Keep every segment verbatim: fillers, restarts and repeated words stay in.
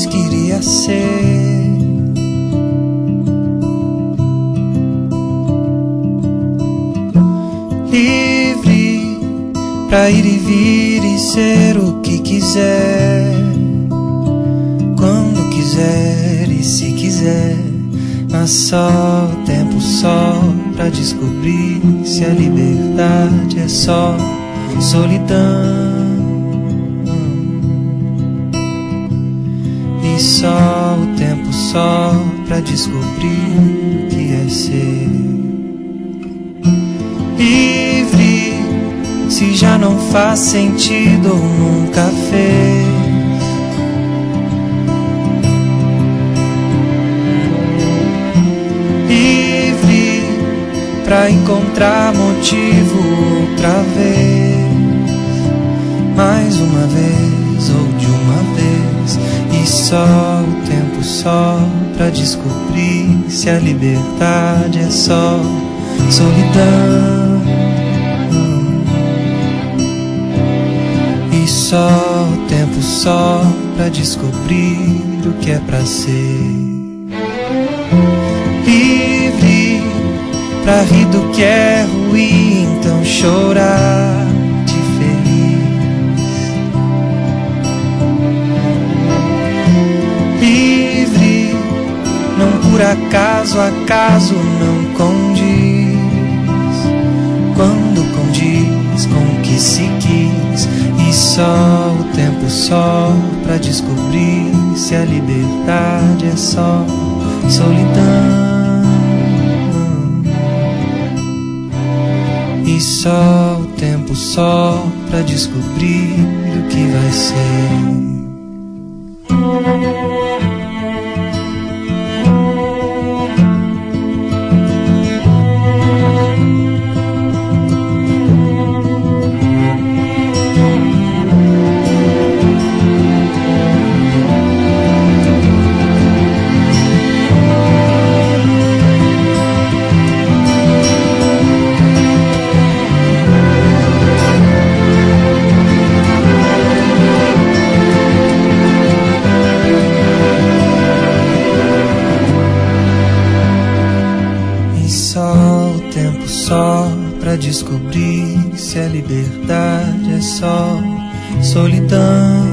vez queria ser. Livre pra ir e vir e ser o que quiser, quando quiser e se quiser, mas só o tempo só pra descobrir se a liberdade é só solidão. E só o tempo só pra descobrir o que é ser livre, se já não faz sentido ou nunca fez. Livre pra encontrar motivo outra vez, mais uma vez ou de uma vez. E só o tempo só pra descobrir se a liberdade é só solidão. E só o tempo só pra descobrir o que é pra ser livre, pra rir do que é ruim, então chorar de feliz. Livre, não por acaso, acaso não condiz, quando condiz com o que se quis. E só o tempo só pra descobrir se a liberdade é só solidão. E só o tempo só pra descobrir o que vai ser. Só o tempo só pra descobrir se a liberdade é só solidão.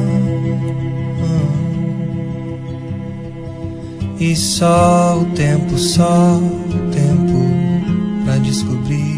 E só o tempo só, o tempo pra descobrir